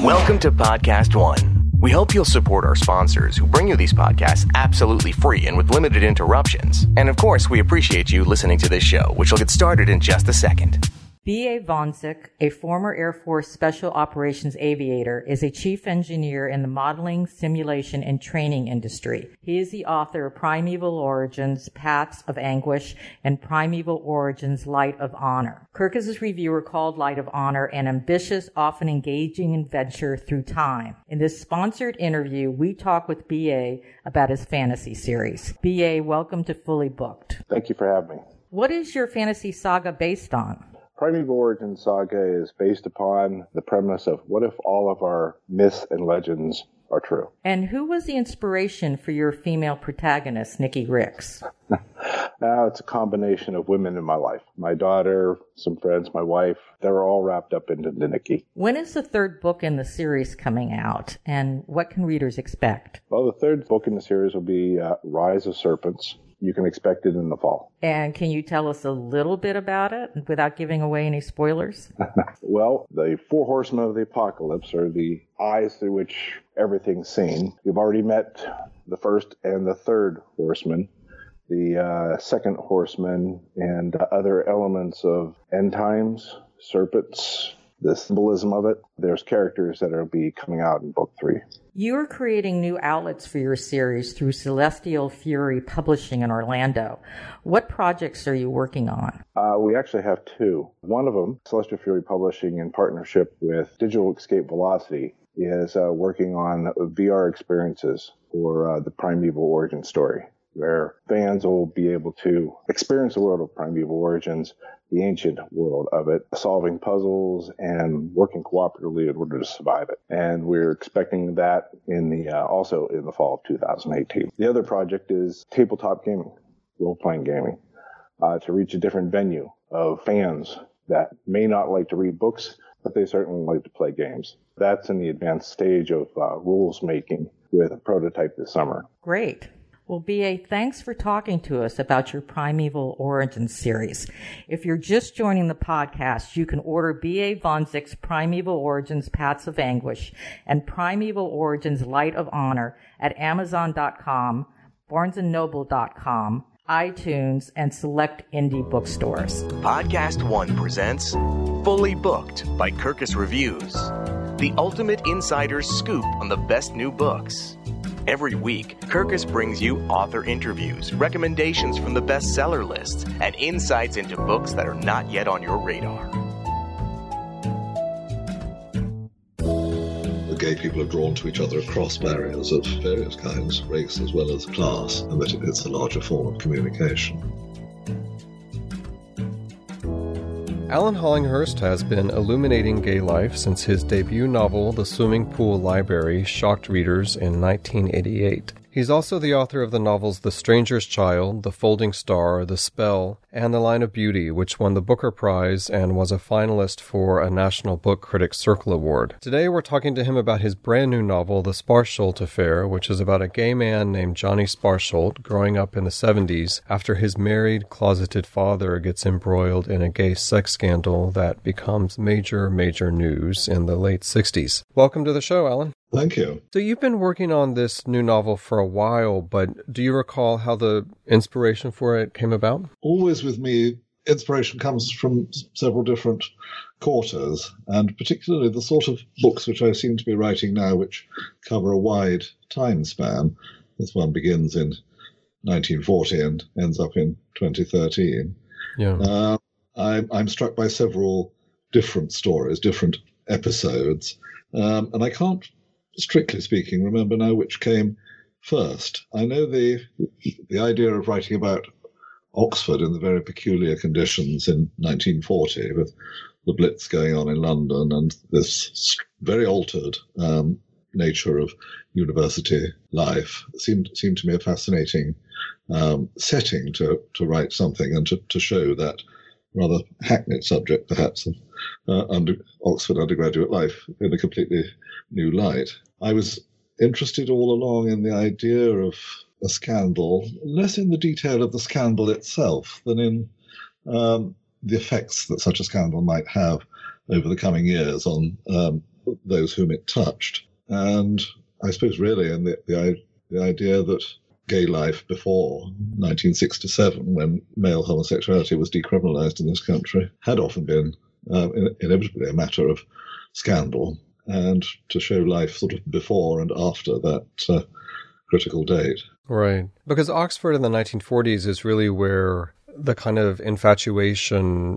Welcome to Podcast One. We hope you'll support our sponsors who bring you these podcasts absolutely free and with limited interruptions. And of course, we appreciate you listening to this show, which will get started in just a second. B.A. Vonzik, a former Air Force Special Operations aviator, is a chief engineer in the modeling, simulation, and training industry. He is the author of Primeval Origins, Paths of Anguish, and Primeval Origins, Light of Honor. Kirkus' reviewer called Light of Honor an ambitious, often engaging adventure through time. In this sponsored interview, we talk with B.A. about his fantasy series. B.A., welcome to Fully Booked. Thank you for having me. What is your fantasy saga based on? Primeval Origins Saga is based upon the premise of what if all of our myths and legends are true? And who was the inspiration for your female protagonist, Nikki Ricks? It's a combination of women in my life. My daughter, some friends, my wife, they were all wrapped up into Nikki. When is the third book in the series coming out, and what can readers expect? Well, the third book in the series will be Rise of Serpents. You can expect it in the fall. And can you tell us a little bit about it without giving away any spoilers? Well, the four horsemen of the apocalypse are the eyes through which everything's seen. You've already met the first and the third horseman, the second horseman, and other elements of end times, serpents, the symbolism of it. There's characters that will be coming out in book 3. You're creating new outlets for your series through Celestial Fury Publishing in Orlando. What projects are you working on? We actually have 2. One of them, Celestial Fury Publishing, in partnership with Digital Escape Velocity, is working on VR experiences for the Primeval Origins story, where fans will be able to experience the world of Primeval Origins, the ancient world of it, solving puzzles and working cooperatively in order to survive it. And we're expecting that also in the fall of 2018. The other project is tabletop gaming, role-playing gaming, to reach a different venue of fans that may not like to read books, but they certainly like to play games. That's in the advanced stage of rules making with a prototype this summer. Great. Well, B.A., thanks for talking to us about your Primeval Origins series. If you're just joining the podcast, you can order B.A. Vonzik's Primeval Origins, Paths of Anguish and Primeval Origins, Light of Honor at Amazon.com, BarnesandNoble.com, iTunes, and select indie bookstores. Podcast One presents Fully Booked by Kirkus Reviews, the ultimate insider's scoop on the best new books. Every week, Kirkus brings you author interviews, recommendations from the bestseller lists, and insights into books that are not yet on your radar. The gay people are drawn to each other across barriers of various kinds, race as well as class, and that it's a larger form of communication. Alan Hollinghurst has been illuminating gay life since his debut novel, The Swimming Pool Library, shocked readers in 1988. He's also the author of the novels The Stranger's Child, The Folding Star, The Spell, and The Line of Beauty, which won the Booker Prize and was a finalist for a National Book Critics Circle Award. Today we're talking to him about his brand new novel, The Sparsholt Affair, which is about a gay man named Johnny Sparsholt growing up in the 70s after his married, closeted father gets embroiled in a gay sex scandal that becomes major news in the late 60s. Welcome to the show, Alan. Thank you. So you've been working on this new novel for a while, but do you recall how the inspiration for it came about? Always with me, inspiration comes from several different quarters, and particularly the sort of books which I seem to be writing now, which cover a wide time span. This one begins in 1940 and ends up in 2013. Yeah. I'm struck by several different stories, different episodes, and I can't, strictly speaking, remember now which came first. I know the idea of writing about Oxford in the very peculiar conditions in 1940, with the Blitz going on in London and this very altered nature of university life, seemed to me a fascinating setting to write something and to show that rather hackneyed subject, perhaps, of Oxford undergraduate life in a completely new light. I was interested all along in the idea of a scandal, less in the detail of the scandal itself than in the effects that such a scandal might have over the coming years on those whom it touched. And I suppose really, and the idea that gay life before 1967, when male homosexuality was decriminalised in this country, had often been inevitably a matter of scandal, and to show life sort of before and after that critical date. Right. Because Oxford in the 1940s is really where the kind of infatuation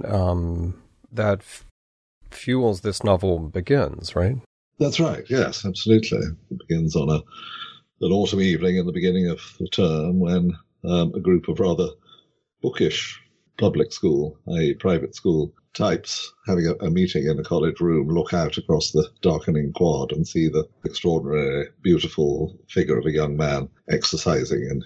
that fuels this novel begins, right? That's right, yes, absolutely. It begins on an autumn evening in the beginning of the term when a group of rather bookish public school, i.e. private school types, having a meeting in a college room, look out across the darkening quad and see the extraordinary, beautiful figure of a young man exercising in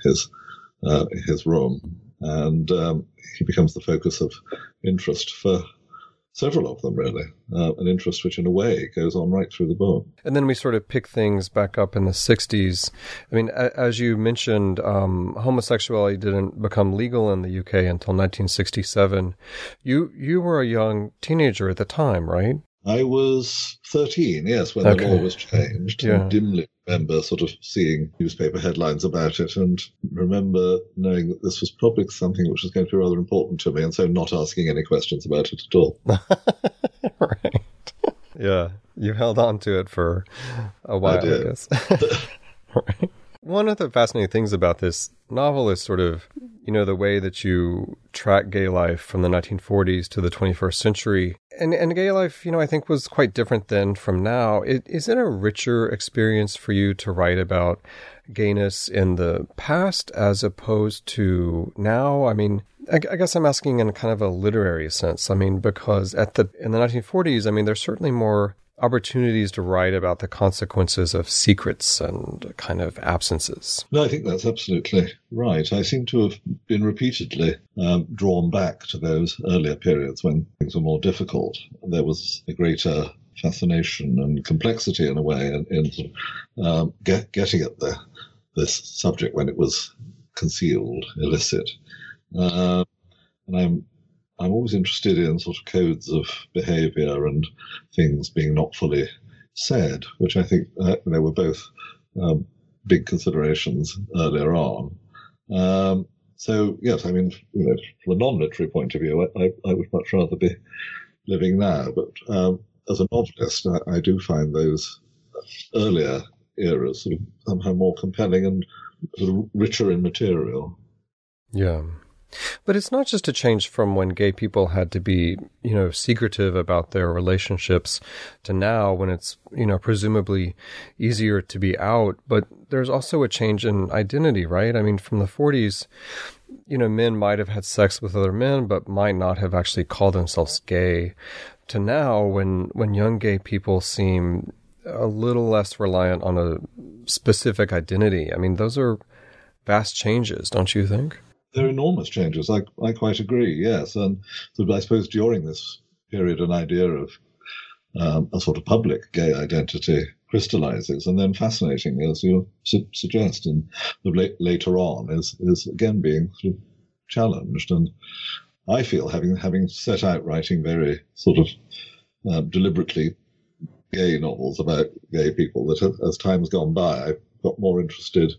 his room. And he becomes the focus of interest for several of them, really, an interest which in a way goes on right through the book. And then we sort of pick things back up in the 60s. I mean, as you mentioned, homosexuality didn't become legal in the UK until 1967. You were a young teenager at the time, right? I was 13, yes, when the law was changed. Yeah. I dimly remember sort of seeing newspaper headlines about it and remember knowing that this was probably something which was going to be rather important to me, and so not asking any questions about it at all. Right. Yeah, you held on to it for a while, I guess. Right. One of the fascinating things about this novel is sort of, the way that you track gay life from the 1940s to the 21st century. And gay life, I think was quite different then from now. Is it a richer experience for you to write about gayness in the past as opposed to now? I mean, I guess I'm asking in kind of a literary sense. I mean, because in the 1940s, there's certainly more opportunities to write about the consequences of secrets and kind of absences. No, I think that's absolutely right. I seem to have been repeatedly drawn back to those earlier periods when things were more difficult. There was a greater fascination and complexity in a way in sort of, getting at this subject when it was concealed, illicit. And I'm always interested in sort of codes of behaviour and things being not fully said, which I think they were both big considerations earlier on. So, yes, from a non-literary point of view, I would much rather be living now. But as a novelist, I do find those earlier eras sort of somehow more compelling and sort of richer in material. Yeah. But it's not just a change from when gay people had to be, secretive about their relationships to now when it's, presumably easier to be out. But there's also a change in identity, right? I mean, from the 40s, men might have had sex with other men, but might not have actually called themselves gay, to now when young gay people seem a little less reliant on a specific identity. I mean, those are vast changes, don't you think? They're enormous changes. I quite agree, yes. And so I suppose during this period, an idea of a sort of public gay identity crystallizes, and then fascinatingly, as you suggest, and later on is again being sort of challenged. And I feel, having set out writing very sort of deliberately gay novels about gay people, that as time's gone by, I've got more interested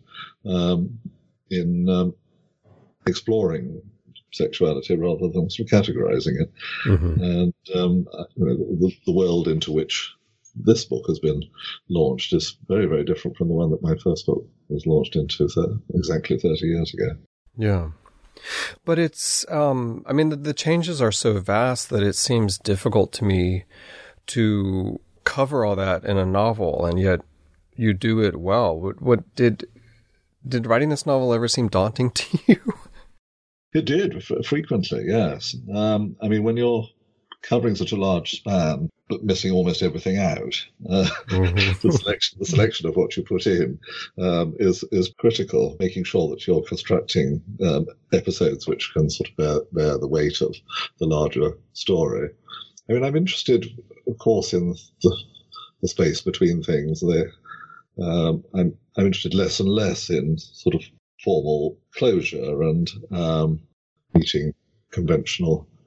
in exploring sexuality rather than sort of categorizing it. Mm-hmm. And the world into which this book has been launched is very, very different from the one that my first book was launched into exactly 30 years ago. Yeah. But it's, the changes are so vast that it seems difficult to me to cover all that in a novel, and yet you do it well. What did writing this novel ever seem daunting to you? It did, frequently, yes. When you're covering such a large span, but missing almost everything out, the selection of what you put in is critical, making sure that you're constructing episodes which can sort of bear the weight of the larger story. I'm interested, of course, in the space between things. I'm interested less and less in sort of formal closure and meeting conventional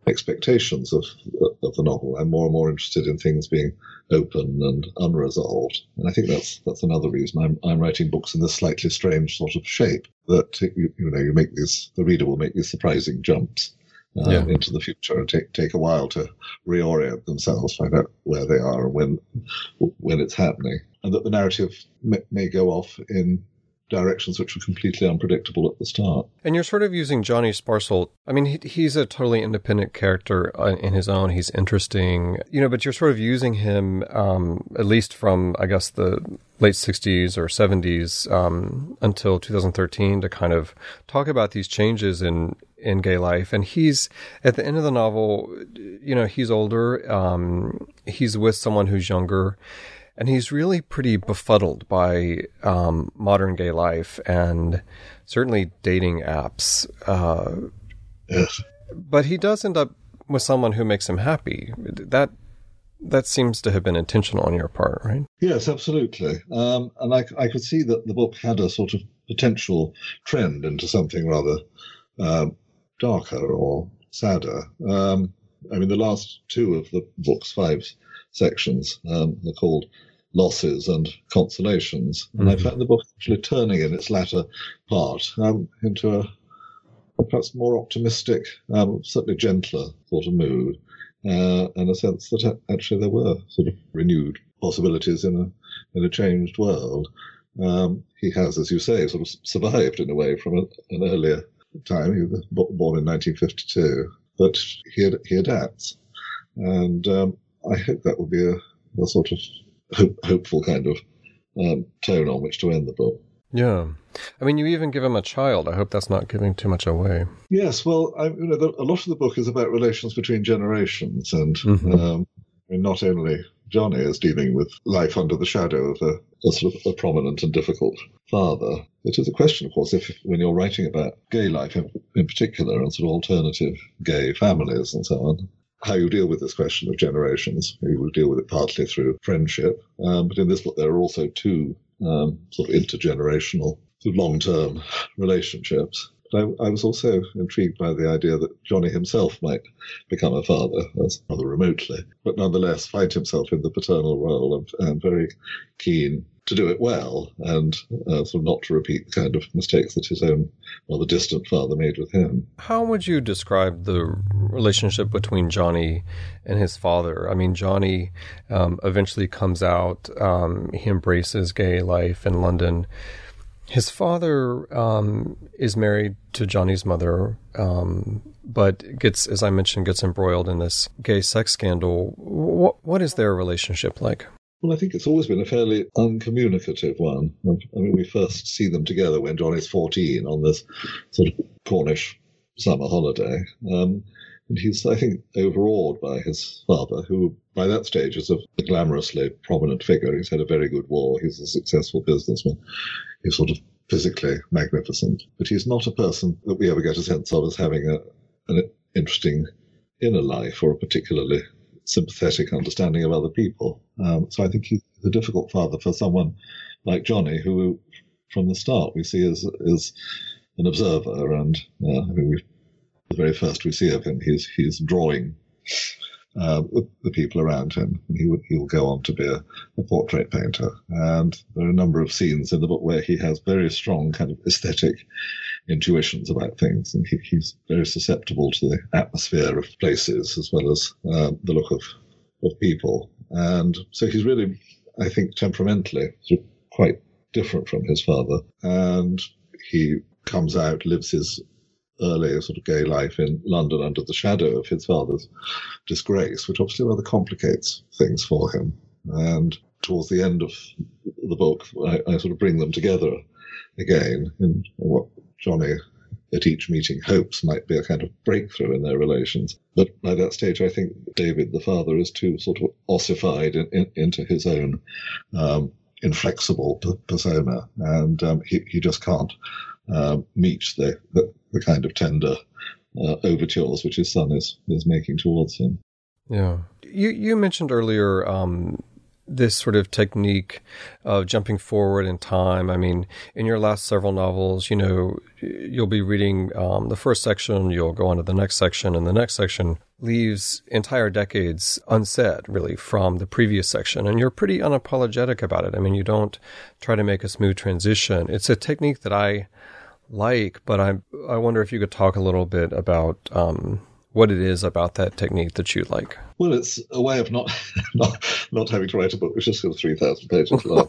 expectations of the novel. I'm more and more interested in things being open and unresolved, and I think that's another reason I'm writing books in this slightly strange sort of shape, that you make these, the reader will make these surprising jumps into the future, and take a while to reorient themselves, find out where they are and when it's happening, and that the narrative may go off in directions which were completely unpredictable at the start. And you're sort of using Johnny Sparsolt. I mean, he's a totally independent character in his own. He's interesting, but you're sort of using him, at least from, I guess, the late 60s or 70s until 2013 to kind of talk about these changes in gay life. And he's, at the end of the novel, he's older. He's with someone who's younger. And he's really pretty befuddled by modern gay life and certainly dating apps. Yes. But he does end up with someone who makes him happy. That seems to have been intentional on your part, right? Yes, absolutely. And I could see that the book had a sort of potential trend into something rather darker or sadder. I mean, the last two of the book's 5 sections are called Losses and Consolations, and I found the book actually turning in its latter part into a perhaps more optimistic, certainly gentler sort of mood, and a sense that actually there were sort of renewed possibilities in a changed world. He has, as you say, sort of survived in a way from an earlier time. He was born in 1952, but he adapts, and I hope that will be a sort of hopeful kind of tone on which to end the book. Yeah. I mean, you even give him a child. I hope that's not giving too much away. Yes, well, a lot of the book is about relations between generations, and not only Johnny is dealing with life under the shadow of a sort of a prominent and difficult father. It is a question, of course, when you're writing about gay life in particular and sort of alternative gay families and so on, how you deal with this question of generations. You will deal with it partly through friendship, but in this book there are also 2 sort of intergenerational, sort of long-term relationships. But I was also intrigued by the idea that Johnny himself might become a father, rather remotely, but nonetheless find himself in the paternal role and very keen to do it well and sort of not to repeat the kind of mistakes that his own rather distant father made with him. How would you describe the relationship between Johnny and his father? I mean, Johnny eventually comes out. He embraces gay life in London. His father is married to Johnny's mother, but gets embroiled in this gay sex scandal. What is their relationship like? Well, I think it's always been a fairly uncommunicative one. I mean, we first see them together when Johnny's 14 on this sort of Cornish summer holiday. And he's, I think, overawed by his father, who by that stage is a glamorously prominent figure. He's had a very good war. He's a successful businessman. He's sort of physically magnificent. But he's not a person that we ever get a sense of as having an interesting inner life or a particularly sympathetic understanding of other people. So I think he's a difficult father for someone like Johnny, who from the start we see as an observer, and I mean, the very first we see of him, he's drawing the people around him, and he will go on to be a portrait painter. And there are a number of scenes in the book where he has very strong kind of aesthetic intuitions about things, and he's very susceptible to the atmosphere of places as well as the look of people. And so he's really, I think, temperamentally sort of quite different from his father. And he comes out, lives his early sort of gay life in London under the shadow of his father's disgrace, which obviously rather complicates things for him. And towards the end of the book, I sort of bring them together again in what Johnny at each meeting hopes might be a kind of breakthrough in their relations. But by that stage, I think David, the father, is too sort of ossified into his own inflexible persona, and he just can't meet the kind of tender overtures which his son is making towards him. Yeah. You mentioned earlier this sort of technique of jumping forward in time. I mean, in your last several novels, you'll be reading the first section, you'll go on to the next section, and the next section leaves entire decades unsaid, really, from the previous section. And you're pretty unapologetic about it. I mean, you don't try to make a smooth transition. It's a technique that I like, but I wonder if you could talk a little bit about what it is about that technique that you like. Well, it's a way of not having to write a book which is sort of 3,000 pages long.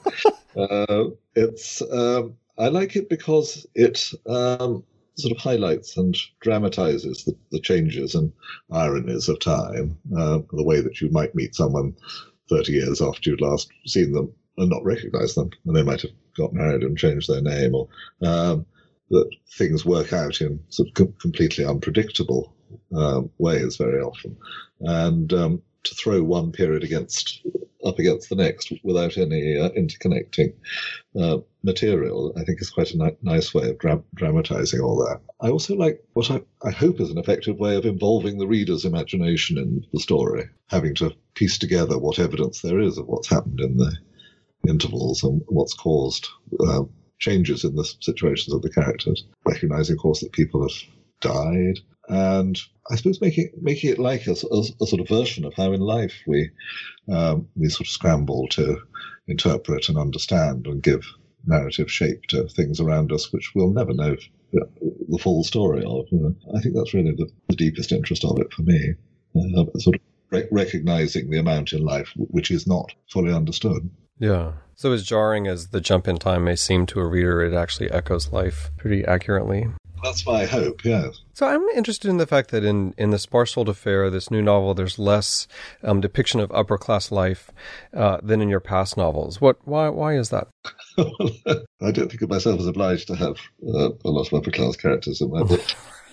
I like it because it sort of highlights and dramatizes the changes and ironies of time, the way that you might meet someone 30 years after you'd last seen them and not recognize them, and they might have got married and changed their name, or that things work out in sort of completely unpredictable ways very often, and to throw one period up against the next without any interconnecting material, I think is quite a nice way of dramatizing all that. I also like what I hope is an effective way of involving the reader's imagination in the story, having to piece together what evidence there is of what's happened in the intervals and what's caused changes in the situations of the characters, recognizing, of course, that people have died, and I suppose making it like a sort of version of how in life we sort of scramble to interpret and understand and give narrative shape to things around us which we'll never know the full story of. I think that's really the deepest interest of it for me, sort of recognizing the amount in life which is not fully understood. Yeah. So as jarring as the jump in time may seem to a reader, it actually echoes life pretty accurately. That's my hope, yes. So I'm interested in the fact that in The Sparsold Affair, this new novel, there's less depiction of upper-class life than in your past novels. Why is that? I don't think of myself as obliged to have a lot of upper-class characters in my book.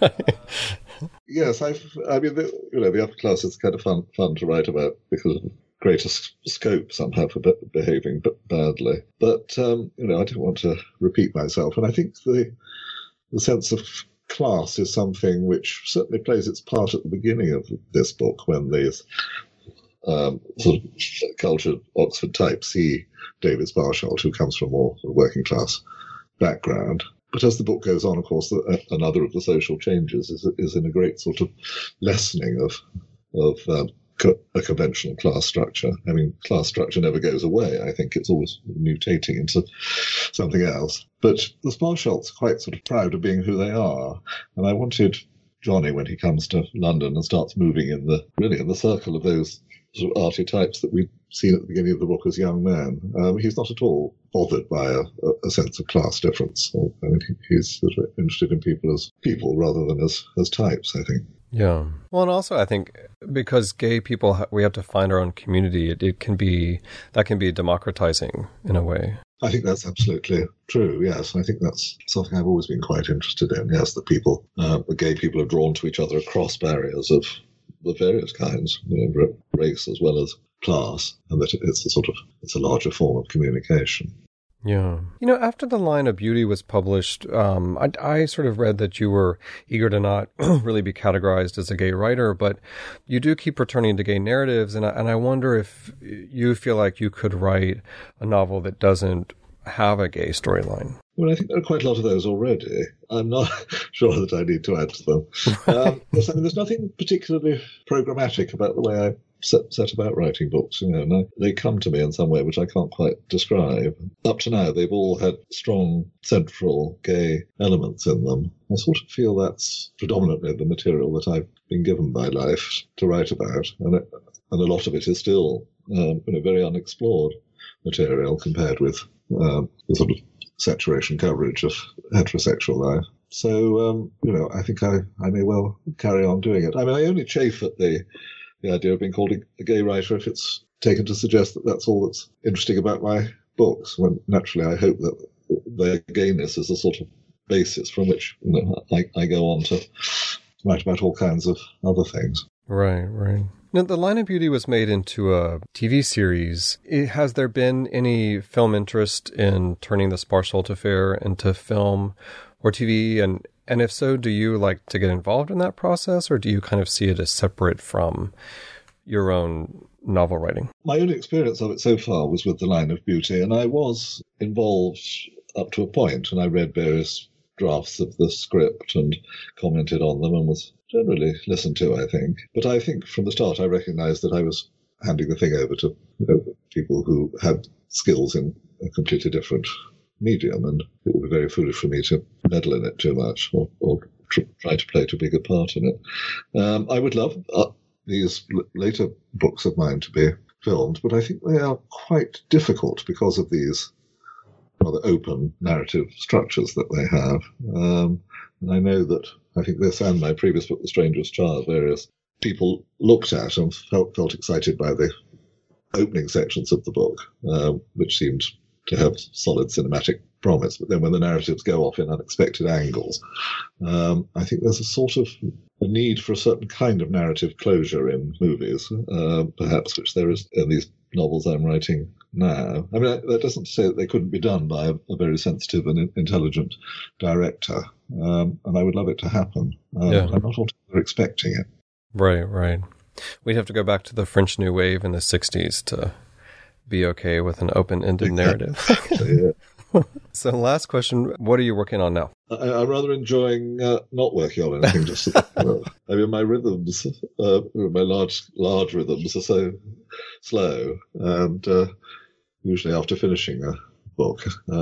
Yes, the upper class is kind of fun to write about because of greater scope somehow for behaving badly. But, I don't want to repeat myself. And I think the sense of class is something which certainly plays its part at the beginning of this book, when these sort of cultured Oxford types see David Sparsholt, who comes from a more working class background. But as the book goes on, of course, another of the social changes is in a great sort of lessening of a conventional class structure. I mean, class structure never goes away. I think it's always mutating into something else. But the Sparsholts are quite sort of proud of being who they are. And I wanted Johnny, when he comes to London and starts moving in the circle of those sort of archetypes that we'd seen at the beginning of the book as young men, he's not at all bothered by a sense of class difference. I mean, he's sort of interested in people as people rather than as types, I think. Yeah. Well, and also I think because gay people, we have to find our own community, that can be democratizing in a way. I think that's absolutely true, yes. I think that's something I've always been quite interested in, yes, that the gay people are drawn to each other across barriers of various kinds, race as well as class, and that it's a larger form of communication. Yeah. After The Line of Beauty was published, I sort of read that you were eager to not really be categorized as a gay writer, but you do keep returning to gay narratives, and I wonder if you feel like you could write a novel that doesn't have a gay storyline. Well, I think there are quite a lot of those already. I'm not sure that I need to add to them. There's nothing particularly programmatic about the way I set about writing books, and they come to me in some way which I can't quite describe. Up to now, they've all had strong central gay elements in them. I sort of feel that's predominantly the material that I've been given by life to write about, and a lot of it is still very unexplored material compared with the sort of saturation coverage of heterosexual life. So, I think I may well carry on doing it. I mean, I only chafe at the idea of being called a gay writer if it's taken to suggest that that's all that's interesting about my books, when naturally I hope that their gayness is a sort of basis from which I go on to write about all kinds of other things. Right. Now, The Line of Beauty was made into a TV series. Has there been any film interest in turning The Sparsold Affair into film or TV? And if so, do you like to get involved in that process, or do you kind of see it as separate from your own novel writing? My only experience of it so far was with The Line of Beauty, and I was involved up to a point, and I read various drafts of the script and commented on them and was generally listened to, I think. But I think from the start I recognised that I was handing the thing over to people who had skills in a completely different medium, and it would be very foolish for me to meddle in it too much or try to play too big a part in it. I would love these later books of mine to be filmed, but I think they are quite difficult because of these rather open narrative structures that they have. And I know that I think this and my previous book, The Stranger's Child, various people looked at and felt excited by the opening sections of the book, which seemed to have solid cinematic promise. But then when the narratives go off in unexpected angles, I think there's a sort of a need for a certain kind of narrative closure in movies, perhaps, which there is in these novels I'm writing now. I mean, that doesn't say that they couldn't be done by a very sensitive and intelligent director, and I would love it to happen. I'm not altogether expecting it. Right. We'd have to go back to the French New Wave in the 60s to be okay with an open-ended narrative. Yeah. So last question, what are you working on now? I'm rather enjoying not working on anything. Just I mean, my rhythms, my large rhythms are so slow, and usually after finishing a book,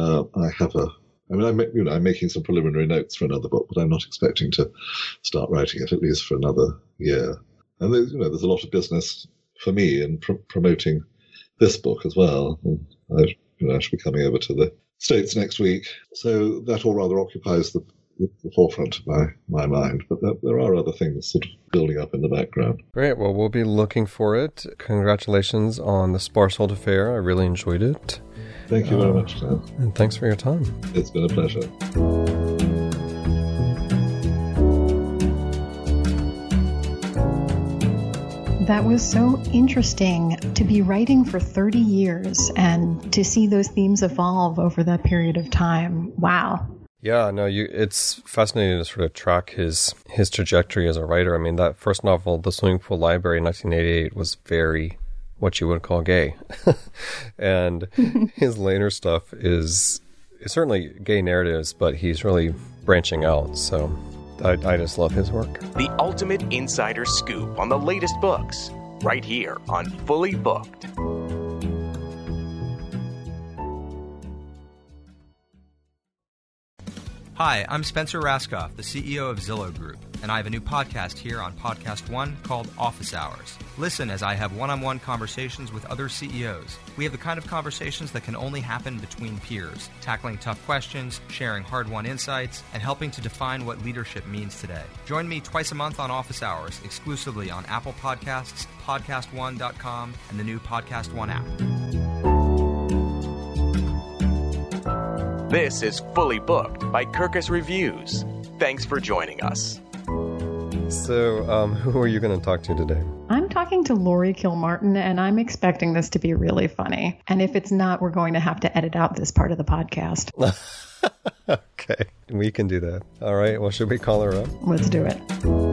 I'm making some preliminary notes for another book, but I'm not expecting to start writing it at least for another year. And there's a lot of business for me in promoting this book as well. I should be coming over to the States next week, so that all rather occupies the forefront of my mind. But there are other things sort of building up in the background. Great. Well, we'll be looking for it. Congratulations on The Sparsholt Affair. I really enjoyed it. Thank you very much, Dan. And thanks for your time. It's been a pleasure. That was so interesting to be writing for 30 years and to see those themes evolve over that period of time. Wow. Yeah, no, it's fascinating to sort of track his trajectory as a writer. I mean, that first novel, The Swimming Pool Library in 1988, was very what you would call gay. And his later stuff is certainly gay narratives, but he's really branching out. So I just love his work. The ultimate insider scoop on the latest books, right here on Fully Booked. Hi, I'm Spencer Raskoff, the CEO of Zillow Group, and I have a new podcast here on Podcast One called Office Hours. Listen as I have one-on-one conversations with other CEOs. We have the kind of conversations that can only happen between peers, tackling tough questions, sharing hard-won insights, and helping to define what leadership means today. Join me twice a month on Office Hours, exclusively on Apple Podcasts, PodcastOne.com, and the new Podcast One app. This is Fully Booked by Kirkus Reviews. Thanks for joining us. So, who are you going to talk to today? I'm talking to Laurie Kilmartin, and I'm expecting this to be really funny. And if it's not, we're going to have to edit out this part of the podcast. Okay, we can do that. All right, well, should we call her up? Let's do it.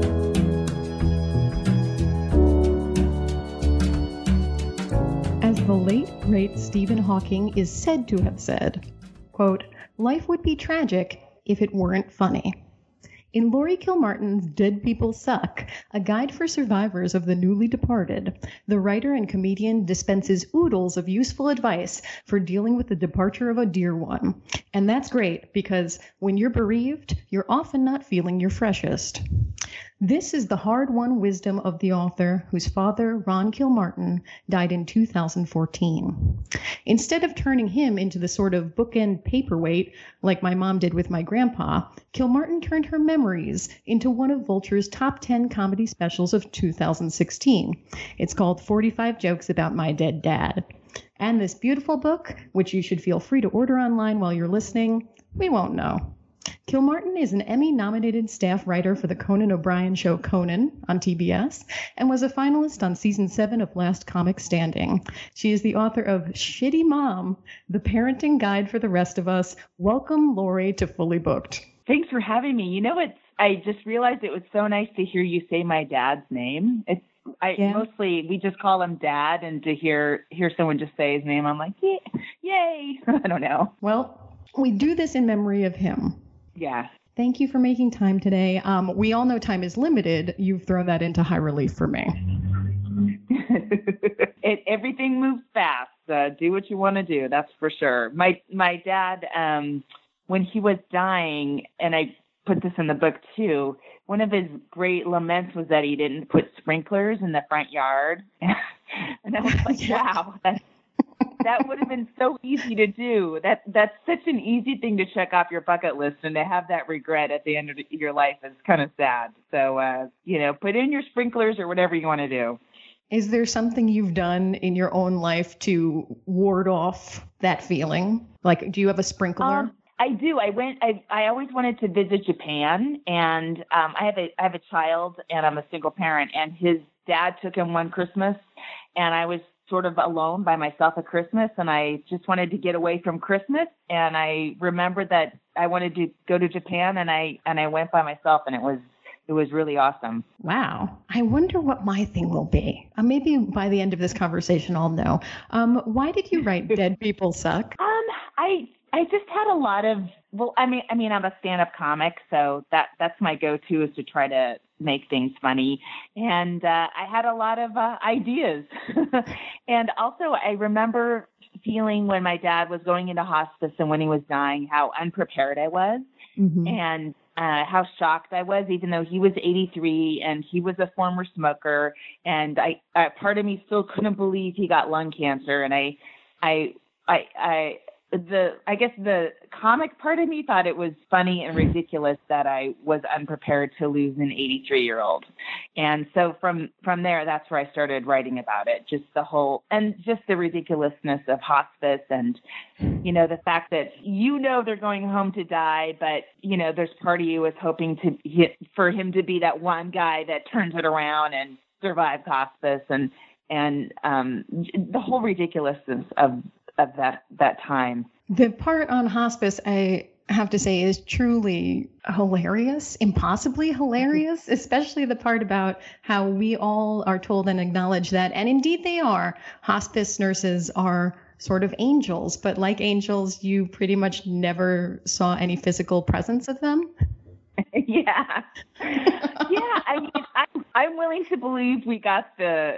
As the late, great Stephen Hawking is said to have said, quote, "Life would be tragic if it weren't funny." In Laurie Kilmartin's Dead People Suck, a guide for survivors of the newly departed, the writer and comedian dispenses oodles of useful advice for dealing with the departure of a dear one. And that's great, because when you're bereaved, you're often not feeling your freshest. This is the hard-won wisdom of the author whose father, Ron Kilmartin, died in 2014. Instead of turning him into the sort of bookend paperweight like my mom did with my grandpa, Kilmartin turned her memories into one of Vulture's top 10 comedy specials of 2016. It's called 45 Jokes About My Dead Dad. And this beautiful book, which you should feel free to order online while you're listening, we won't know. Kilmartin is an Emmy-nominated staff writer for the Conan O'Brien show Conan on TBS and was a finalist on Season 7 of Last Comic Standing. She is the author of Shitty Mom, The Parenting Guide for the Rest of Us. Welcome, Laurie, to Fully Booked. Thanks for having me. I just realized it was so nice to hear you say my dad's name. Mostly we just call him Dad, and to hear someone just say his name, I'm like, yay. I don't know. Well, we do this in memory of him. Yeah. Thank you for making time today. We all know time is limited. You've thrown that into high relief for me. Everything moves fast. Do what you want to do. That's for sure. My dad, when he was dying, and I put this in the book too, one of his great laments was that he didn't put sprinklers in the front yard. And I was like, wow, that would have been so easy to do. That's such an easy thing to check off your bucket list, and to have that regret at the end of your life is kind of sad. So, put in your sprinklers or whatever you want to do. Is there something you've done in your own life to ward off that feeling? Like, do you have a sprinkler? I do. I always wanted to visit Japan, and I have a child, and I'm a single parent, and his dad took him one Christmas, and I was sort of alone by myself at Christmas, and I just wanted to get away from Christmas, and I remembered that I wanted to go to Japan, and I went by myself, and it was really awesome. Wow. I wonder what my thing will be. Maybe by the end of this conversation, I'll know. Why did you write Dead People Suck? I just had a lot of, I'm a stand-up comic, so that's my go-to, is to try to make things funny. And I had a lot of ideas. And also I remember feeling when my dad was going into hospice and when he was dying, how unprepared I was. Mm-hmm. And how shocked I was, even though he was 83 and he was a former smoker. And part of me still couldn't believe he got lung cancer. And I guess the comic part of me thought it was funny and ridiculous that I was unprepared to lose an 83-year-old. And so from there, that's where I started writing about it, just the ridiculousness of hospice, and, the fact that, they're going home to die, but, there's part of you is hoping for him to be that one guy that turns it around and survives hospice, and the whole ridiculousness of that time. The part on hospice, I have to say, is truly hilarious, impossibly hilarious, especially the part about how we all are told and acknowledge that, and indeed they are, hospice nurses are sort of angels, but like angels, you pretty much never saw any physical presence of them. Yeah. I'm willing to believe we got the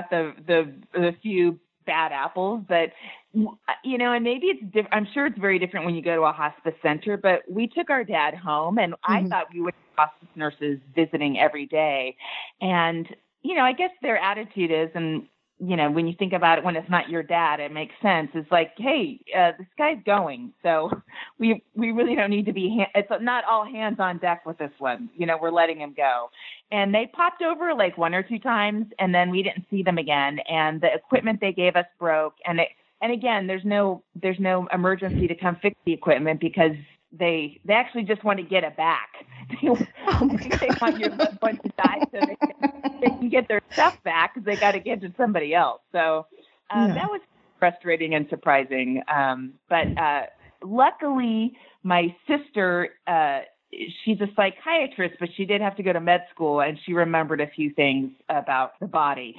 few bad apples, but and maybe it's different. I'm sure it's very different when you go to a hospice center, but we took our dad home, and I thought we would have hospice nurses visiting every day. And, I guess their attitude is, and, when you think about it, when it's not your dad, it makes sense. It's like, hey, this guy's going, so we really don't need to be, it's not all hands on deck with this one. We're letting him go. And they popped over like one or two times, and then we didn't see them again. And the equipment they gave us broke. And again, there's no emergency to come fix the equipment, because they actually just want to get it back. They want your loved one to die so they can get their stuff back, because they got to give it to somebody else. So that was frustrating and surprising. But luckily, my sister, she's a psychiatrist, but she did have to go to med school, and she remembered a few things about the body.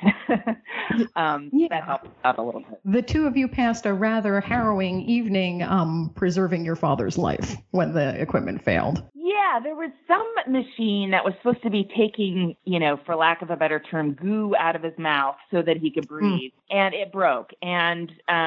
That helped out a little bit. The two of you passed a rather harrowing evening preserving your father's life when the equipment failed. Yeah, there was some machine that was supposed to be taking, for lack of a better term, goo out of his mouth so that he could breathe. And it broke. And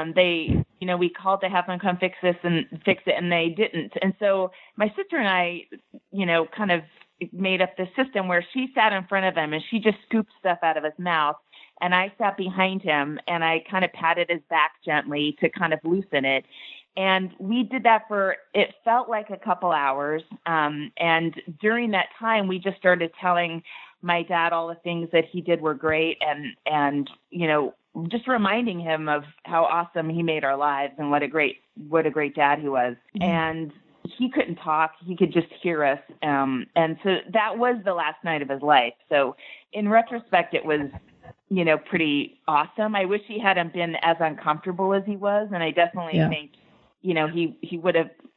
we called to have them come fix it, and they didn't. And so my sister and I, kind of made up this system where she sat in front of him and she just scooped stuff out of his mouth. And I sat behind him and I kind of patted his back gently to kind of loosen it. And we did that it felt like a couple hours. And during that time, we just started telling my dad all the things that he did were great, and just reminding him of how awesome he made our lives and what a great dad he was. Mm-hmm. And he couldn't talk. He could just hear us. And so that was the last night of his life. So in retrospect, it was, pretty awesome. I wish he hadn't been as uncomfortable as he was. And I definitely think, he would have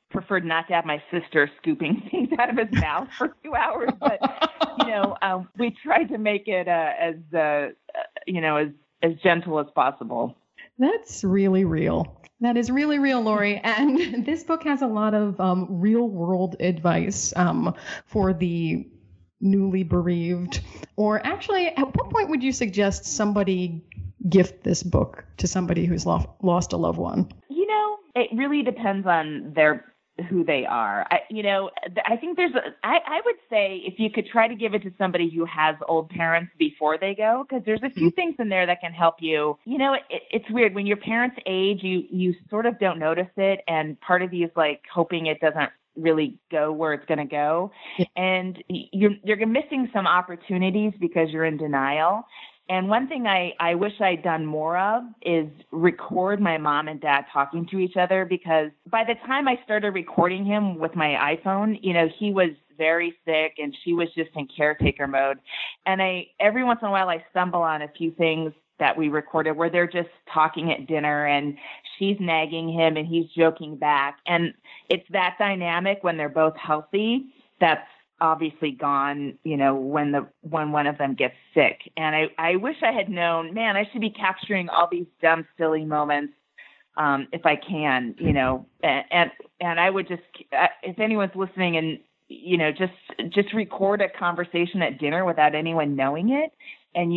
preferred not to have my sister scooping things out of his mouth for 2 hours, but we tried to make it as gentle as possible. That's really real. That is really real, Lori. And this book has a lot of real world advice for the newly bereaved. Or actually, at what point would you suggest somebody gift this book to somebody who's lost a loved one? It really depends on who they are. I think I would say if you could try to give it to somebody who has old parents before they go, because there's a few things in there that can help you. It's weird. When your parents age, you sort of don't notice it. And part of you is like hoping it doesn't really go where it's going to go. And you're missing some opportunities because you're in denial. And one thing I wish I'd done more of is record my mom and dad talking to each other, because by the time I started recording him with my iPhone, he was very sick and she was just in caretaker mode. And every once in a while I stumble on a few things that we recorded where they're just talking at dinner and she's nagging him and he's joking back. And it's that dynamic when they're both healthy that's obviously gone, when one of them gets sick. And I wish I had known, man, I should be capturing all these dumb, silly moments if I can, and I would just, if anyone's listening and, just record a conversation at dinner without anyone knowing it. And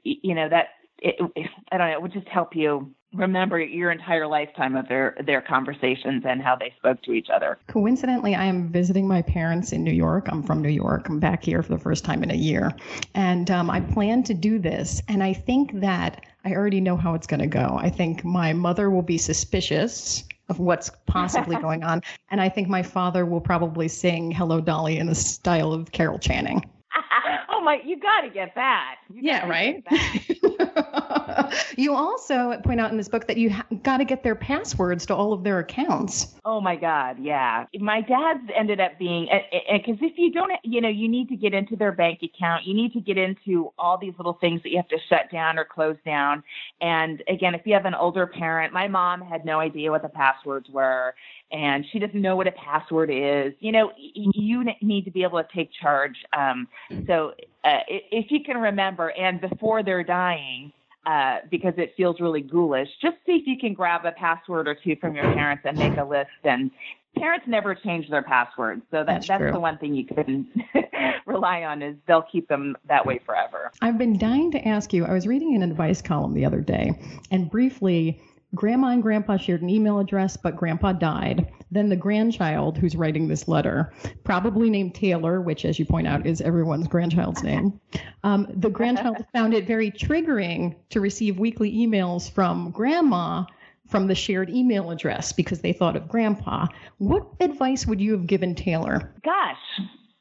I don't know, it would just help you remember your entire lifetime of their conversations and how they spoke to each other. Coincidentally, I am visiting my parents in New York. I'm from New York. I'm back here for the first time in a year. And I plan to do this. And I think that I already know how it's going to go. I think my mother will be suspicious of what's possibly going on. And I think my father will probably sing Hello, Dolly in the style of Carol Channing. Oh my, you got to get that. Yeah, right? You also point out in this book that you got to get their passwords to all of their accounts. Oh my God, yeah. My dad's ended up being, because if you don't, you need to get into their bank account. You need to get into all these little things that you have to shut down or close down. And again, if you have an older parent, my mom had no idea what the passwords were, and she doesn't know what a password is. You need to be able to take charge. So if you can remember, and before they're dying, because it feels really ghoulish, just see if you can grab a password or two from your parents and make a list. And parents never change their passwords. So that's the one thing you can rely on, is they'll keep them that way forever. I've been dying to ask you, I was reading an advice column the other day, and briefly, Grandma and Grandpa shared an email address, but Grandpa died. Then the grandchild who's writing this letter, probably named Taylor, which, as you point out, is everyone's grandchild's name. The grandchild found it very triggering to receive weekly emails from Grandma from the shared email address because they thought of Grandpa. What advice would you have given Taylor? Gosh,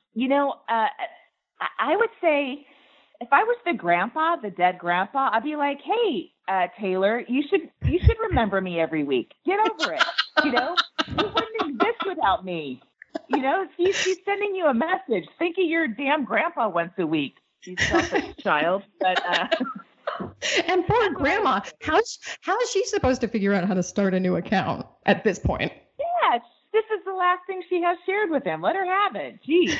I would say, if I was the dead grandpa, I'd be like, hey, Taylor, you should remember me every week. Get over it. You wouldn't exist without me. She's sending you a message. Think of your damn grandpa once a week. You selfish child. But and poor Grandma, how is she supposed to figure out how to start a new account at this point? Yeah, this is the last thing she has shared with him. Let her have it. Jeez,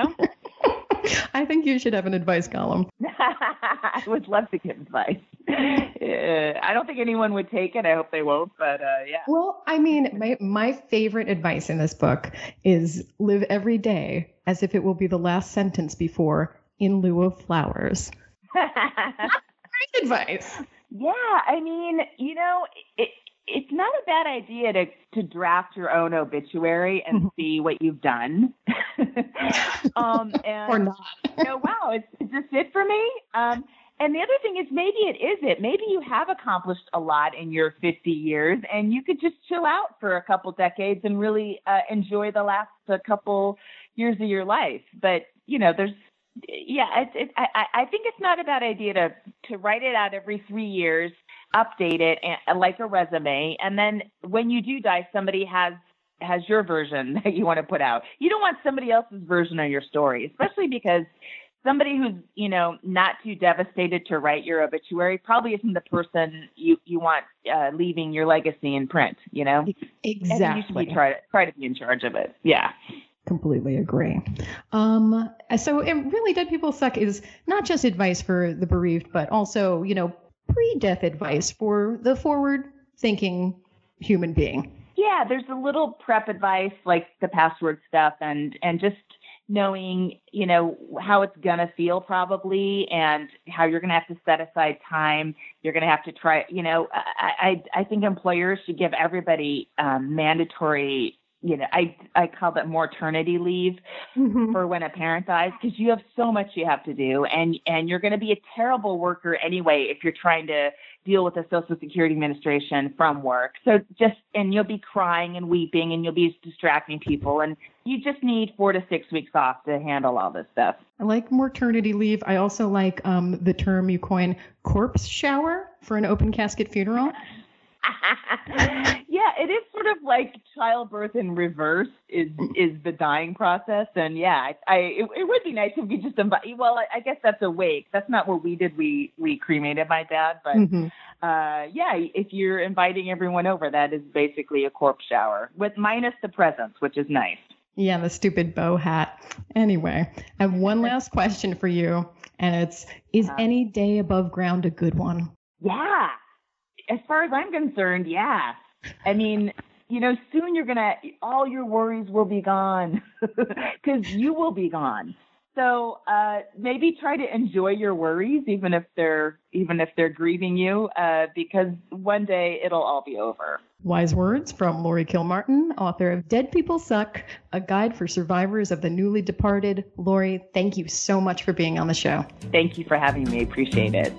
I think you should have an advice column. I would love to give advice. I don't think anyone would take it. I hope they won't, but yeah. Well, I mean, my favorite advice in this book is live every day as if it will be the last sentence before in lieu of flowers. Great advice. Yeah, I mean, it's not a bad idea to draft your own obituary and see what you've done. And, or not. Wow, is this it for me? And the other thing is, maybe it is it. Maybe you have accomplished a lot in your 50 years and you could just chill out for a couple decades and really enjoy the last couple years of your life. But, I think it's not a bad idea to write it out every 3 years, update it and like a resume. And then when you do die, somebody has your version that you want to put out. You don't want somebody else's version of your story, especially because somebody who's, not too devastated to write your obituary probably isn't the person you want leaving your legacy in print, Exactly. And you should be try to be in charge of it. Yeah. Completely agree. So it really, Dead People Suck is not just advice for the bereaved, but also, pre-death advice for the forward-thinking human being. Yeah, there's a little prep advice like the password stuff and just knowing, how it's going to feel probably and how you're going to have to set aside time. You're going to have to try, I think employers should give everybody mandatory, I call that maternity leave for when a parent dies, because you have so much you have to do. And you're going to be a terrible worker anyway if you're trying to deal with the Social Security Administration from work. So and you'll be crying and weeping and you'll be distracting people. And you just need 4 to 6 weeks off to handle all this stuff. I like maternity leave. I also like the term you coin, corpse shower, for an open casket funeral. Yeah, it is sort of like childbirth in reverse is the dying process. And yeah, it would be nice if we just invite. Well, I guess that's a wake. That's not what we did. We cremated my dad, but yeah, if you're inviting everyone over, that is basically a corpse shower with minus the presents, which is nice. Yeah, the stupid bow hat. Anyway, I have one last question for you, and it's: is any day above ground a good one? Yeah. As far as I'm concerned, yeah. I mean, soon all your worries will be gone because you will be gone. So maybe try to enjoy your worries, even if they're grieving you, because one day it'll all be over. Wise words from Laurie Kilmartin, author of Dead People Suck, a guide for survivors of the newly departed. Laurie, thank you so much for being on the show. Thank you for having me. Appreciate it.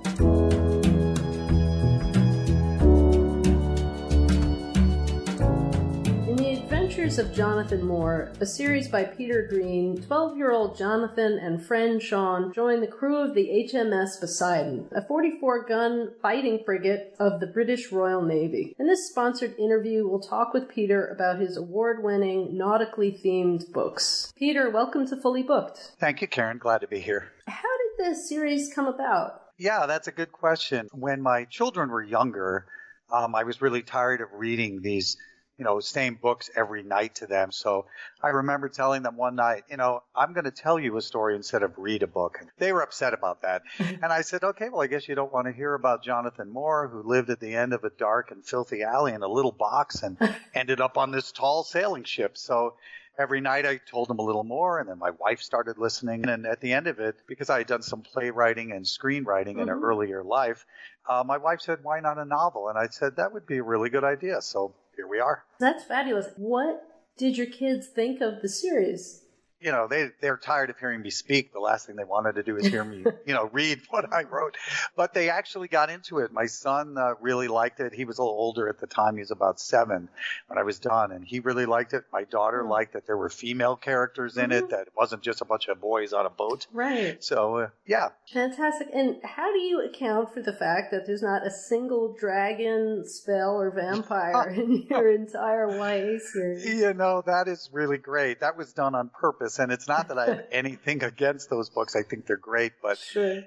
Of Jonathan Moore, a series by Peter Green, 12-year-old Jonathan and friend Sean join the crew of the HMS Poseidon, a 44-gun fighting frigate of the British Royal Navy. In this sponsored interview, we'll talk with Peter about his award-winning, nautically themed books. Peter, welcome to Fully Booked. Thank you, Karen. Glad to be here. How did this series come about? Yeah, that's a good question. When my children were younger, I was really tired of reading these same books every night to them. So I remember telling them one night, I'm going to tell you a story instead of read a book. They were upset about that. And I said, okay, well, I guess you don't want to hear about Jonathan Moore, who lived at the end of a dark and filthy alley in a little box and ended up on this tall sailing ship. So every night I told them a little more, and then my wife started listening. And at the end of it, because I had done some playwriting and screenwriting in an earlier life, my wife said, why not a novel? And I said, that would be a really good idea. So here we are. That's fabulous. What did your kids think of the series? They're tired of hearing me speak. The last thing they wanted to do is hear me, read what I wrote. But they actually got into it. My son really liked it. He was a little older at the time. He was about 7 when I was done, and he really liked it. My daughter liked that there were female characters in it, that it wasn't just a bunch of boys on a boat. Right. So, yeah. Fantastic. And how do you account for the fact that there's not a single dragon, spell, or vampire in your entire YA series? That is really great. That was done on purpose. And it's not that I have anything against those books. I think they're great. But,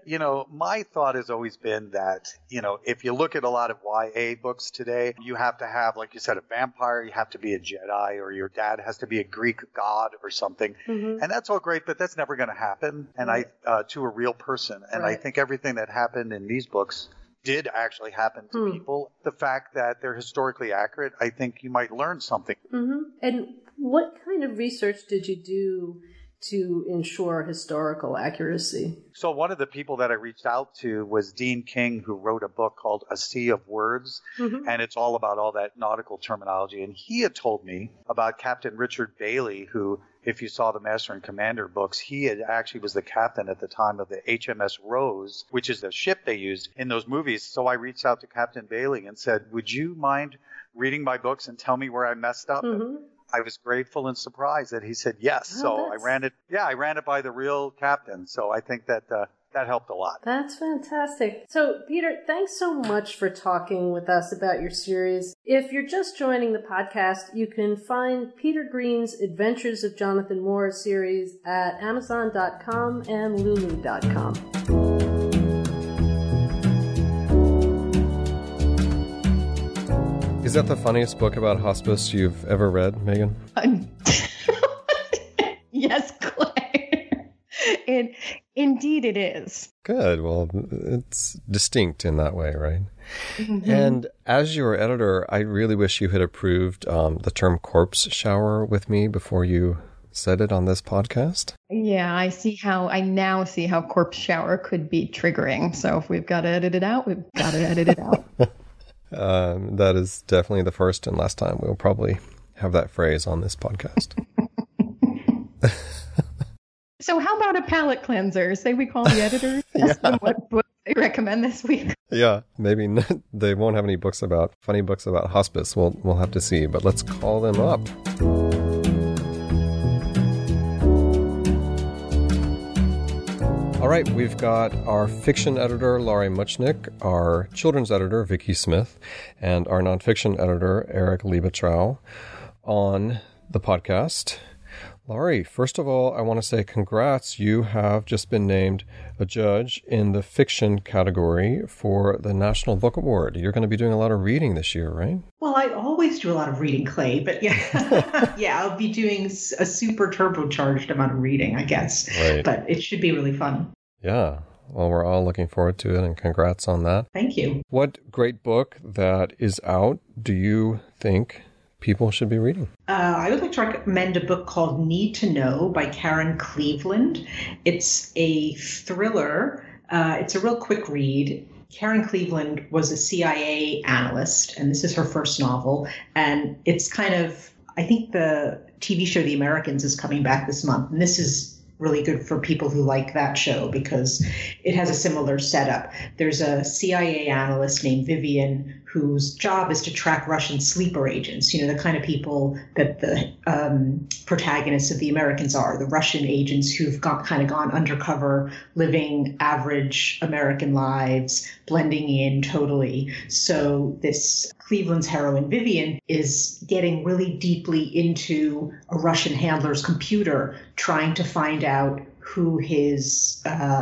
my thought has always been that, if you look at a lot of YA books today, you have to have, like you said, a vampire. You have to be a Jedi, or your dad has to be a Greek god or something. And that's all great, but that's never going to happen. And to a real person. And I think everything that happened in these books did actually happen to people. The fact that they're historically accurate, I think you might learn something. And what kind of research did you do to ensure historical accuracy? So one of the people that I reached out to was Dean King, who wrote a book called A Sea of Words, and it's all about all that nautical terminology. And he had told me about Captain Richard Bailey, who, if you saw the Master and Commander books, he had actually was the captain at the time of the HMS Rose, which is the ship they used in those movies. So I reached out to Captain Bailey and said, would you mind reading my books and tell me where I messed up? I was grateful and surprised that he said yes. I ran it by the real captain. So I think that that helped a lot. That's fantastic. So, Peter, thanks so much for talking with us about your series. If you're just joining the podcast, you can find Peter Green's Adventures of Jonathan Moore series at Amazon.com and Lulu.com. Is that the funniest book about hospice you've ever read, Megan? Yes, Claire. Indeed it is. Good. Well, it's distinct in that way, right? Mm-hmm. And as your editor, I really wish you had approved the term corpse shower with me before you said it on this podcast. Yeah, I now see how corpse shower could be triggering. So if we've got to edit it out, we've got to edit it out. That is definitely the first and last time we'll probably have that phrase on this podcast. So how about a palate cleanser? Say we call the editors, ask them what book they recommend this week. Yeah, maybe they won't have any funny books about hospice. We'll have to see, but let's call them up. All right, we've got our fiction editor, Laurie Muchnick, our children's editor, Vicki Smith, and our nonfiction editor, Eric Liebetrau, on the podcast. Laurie, first of all, I want to say congrats. You have just been named a judge in the fiction category for the National Book Award. You're going to be doing a lot of reading this year, right? Well, I always do a lot of reading, Clay, but yeah, I'll be doing a super turbocharged amount of reading, I guess. Right. But it should be really fun. Yeah. Well, we're all looking forward to it, and congrats on that. Thank you. What great book that is out do you think people should be reading? I would like to recommend a book called Need to Know by Karen Cleveland. It's a thriller. It's a real quick read. Karen Cleveland was a CIA analyst, and this is her first novel. And it's kind of, I think the TV show The Americans is coming back this month, and this is really good for people who like that show because it has a similar setup. There's a CIA analyst named Vivian whose job is to track Russian sleeper agents, the kind of people that the protagonists of The Americans are, the Russian agents who've gone undercover, living average American lives, blending in totally. So this Cleveland's heroine, Vivian, is getting really deeply into a Russian handler's computer, trying to find out who his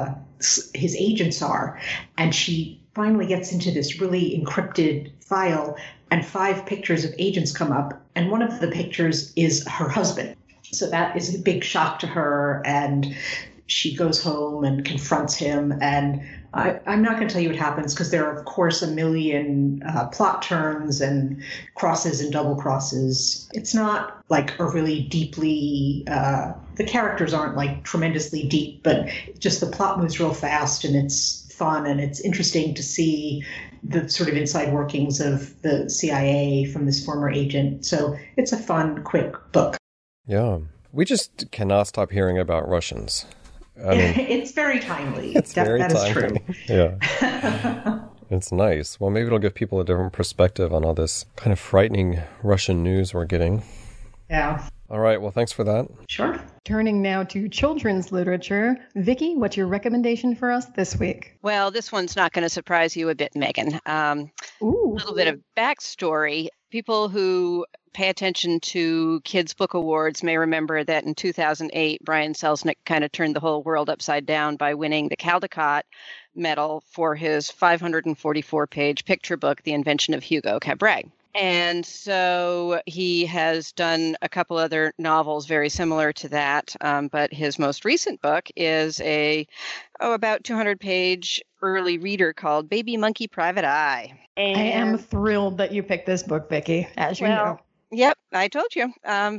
agents are. And she finally gets into this really encrypted file, and 5 pictures of agents come up, and one of the pictures is her husband. So that is a big shock to her, and she goes home and confronts him. And I'm not going to tell you what happens because there are, of course, a million plot turns and crosses and double crosses. It's not like a really deeply, the characters aren't like tremendously deep, but just the plot moves real fast and it's fun, and it's interesting to see the sort of inside workings of the CIA from this former agent. So it's a fun, quick book. Yeah. We just cannot stop hearing about Russians. I mean, it's very timely. It's very timely. Is true. Yeah. It's nice. Well, maybe it'll give people a different perspective on all this kind of frightening Russian news we're getting. Yeah. All right. Well, thanks for that. Sure. Turning now to children's literature. Vicki, what's your recommendation for us this week? Well, this one's not going to surprise you a bit, Megan. A little bit of backstory. People who pay attention to Kids Book Awards may remember that in 2008, Brian Selznick kind of turned the whole world upside down by winning the Caldecott Medal for his 544-page picture book, The Invention of Hugo Cabret. And so he has done a couple other novels very similar to that, but his most recent book is about 200-page early reader called Baby Monkey Private Eye. And, I am thrilled that you picked this book, Vicki, as you know. Yep, I told you.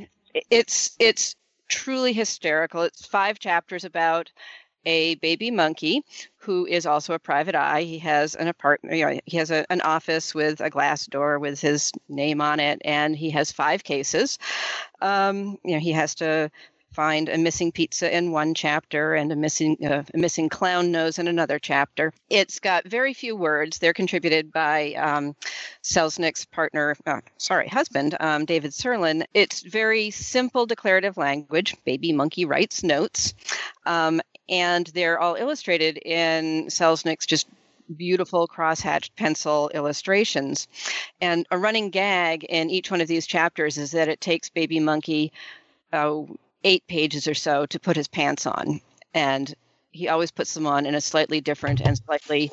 It's truly hysterical. It's 5 chapters about a baby monkey who is also a private eye. He has an apartment, he has an office with a glass door with his name on it, and he has 5 cases. He has to find a missing pizza in one chapter and a missing clown nose in another chapter. It's got very few words. They're contributed by Selznick's husband, David Serlin. It's very simple declarative language. Baby monkey writes notes. and they're all illustrated in Selznick's just beautiful crosshatched pencil illustrations. And a running gag in each one of these chapters is that it takes Baby Monkey 8 pages or so to put his pants on. And he always puts them on in a slightly different and slightly,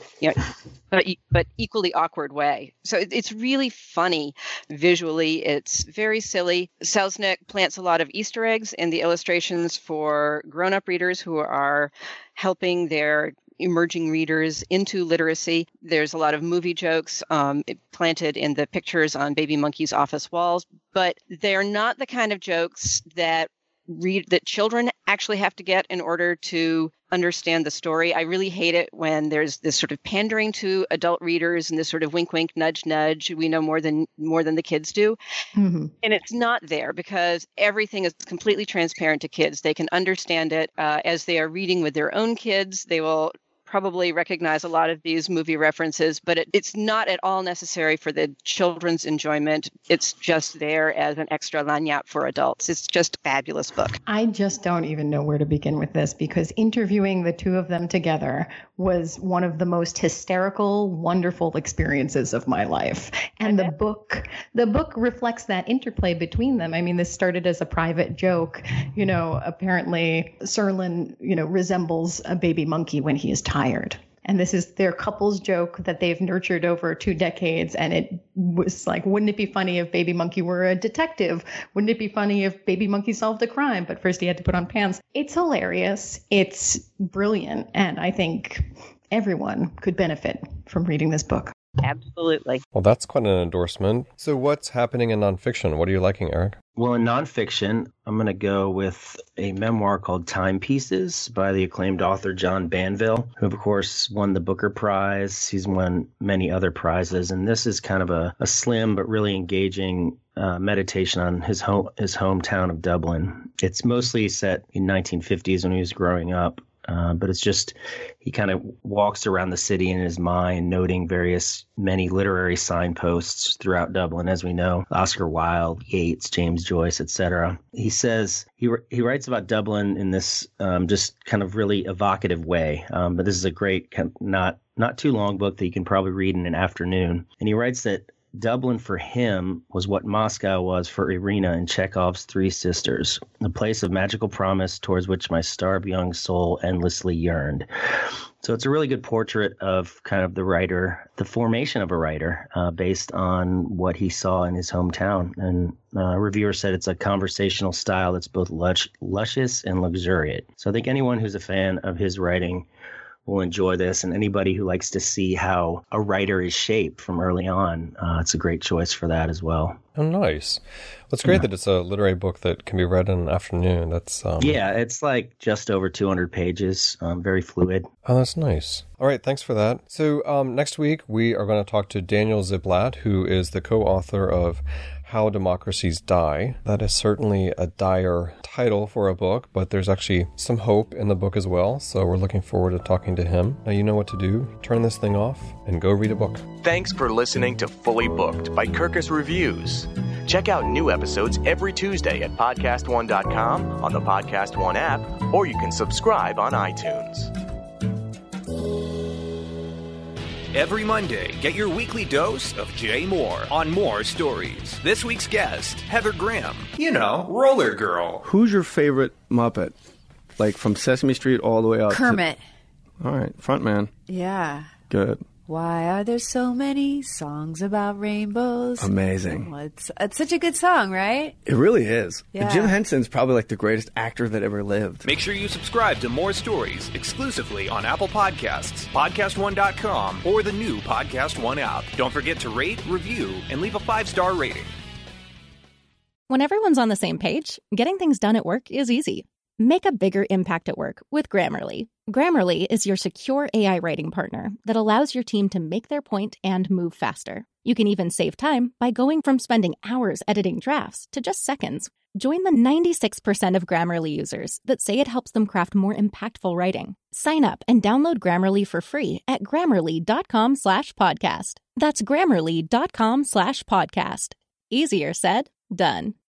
but equally awkward way. So it's really funny visually. It's very silly. Selznick plants a lot of Easter eggs in the illustrations for grown-up readers who are helping their emerging readers into literacy. There's a lot of movie jokes planted in the pictures on Baby Monkey's office walls, but they're not the kind of jokes that children actually have to get in order to understand the story. I really hate it when there's this sort of pandering to adult readers and this sort of wink, wink, nudge, nudge. We know more than the kids do. Mm-hmm. And it's not there because everything is completely transparent to kids. They can understand it as they are reading with their own kids. They will probably recognize a lot of these movie references, but it's not at all necessary for the children's enjoyment. It's just there as an extra lagniappe for adults. It's just a fabulous book. I just don't even know where to begin with this because interviewing the two of them together was one of the most hysterical, wonderful experiences of my life. And the book reflects that interplay between them. I mean, this started as a private joke. Apparently Serlin, resembles a baby monkey when he is tired. And this is their couple's joke that they've nurtured over 2 decades. And it was like, wouldn't it be funny if Baby Monkey were a detective? Wouldn't it be funny if Baby Monkey solved a crime? But first he had to put on pants. It's hilarious. It's brilliant. And I think everyone could benefit from reading this book. Absolutely. Well, that's quite an endorsement. So what's happening in nonfiction? What are you liking, Eric? Well, in nonfiction, I'm going to go with a memoir called Timepieces by the acclaimed author John Banville, who, of course, won the Booker Prize. He's won many other prizes. And this is kind of a slim but really engaging meditation on his hometown of Dublin. It's mostly set in 1950s when he was growing up. But it's just, he kind of walks around the city in his mind, noting many literary signposts throughout Dublin, as we know, Oscar Wilde, Yeats, James Joyce, etc. He says, he writes about Dublin in this just kind of really evocative way. But this is a great, not too long book that you can probably read in an afternoon. And he writes that Dublin for him was what Moscow was for Irina in Chekhov's Three Sisters, a place of magical promise towards which my starved young soul endlessly yearned. So it's a really good portrait of kind of the writer, the formation of a writer based on what he saw in his hometown. And a reviewer said it's a conversational style that's both luscious and luxuriant. So I think anyone who's a fan of his writing will enjoy this, and anybody who likes to see how a writer is shaped from early on, it's a great choice for that as well. Oh, nice. Well, it's great that it's a literary book that can be read in an afternoon. That's Yeah, it's like just over 200 pages, very fluid. Oh, that's nice. All right, thanks for that. So next week, we are going to talk to Daniel Ziblatt, who is the co-author of How Democracies Die. That is certainly a dire title for a book, but there's actually some hope in the book as well, so we're looking forward to talking to him. Now you know what to do. Turn this thing off and go read a book. Thanks for listening to Fully Booked by Kirkus Reviews. Check out new episodes every Tuesday at podcastone.com, on the Podcast One app, or you can subscribe on iTunes. Every Monday, get your weekly dose of Jay Moore on More Stories. This week's guest, Heather Graham. You know, Roller Girl. Who's your favorite Muppet? Like from Sesame Street all the way up Kermit. All right, Frontman. Yeah. Good. Why are there so many songs about rainbows? Amazing. Well, it's such a good song, right? It really is. Yeah. Jim Henson's probably like the greatest actor that ever lived. Make sure you subscribe to More Stories exclusively on Apple Podcasts, PodcastOne.com, or the new Podcast One app. Don't forget to rate, review, and leave a 5-star rating. When everyone's on the same page, getting things done at work is easy. Make a bigger impact at work with Grammarly. Grammarly is your secure AI writing partner that allows your team to make their point and move faster. You can even save time by going from spending hours editing drafts to just seconds. Join the 96% of Grammarly users that say it helps them craft more impactful writing. Sign up and download Grammarly for free at Grammarly.com/podcast. That's Grammarly.com/podcast. Easier said, done.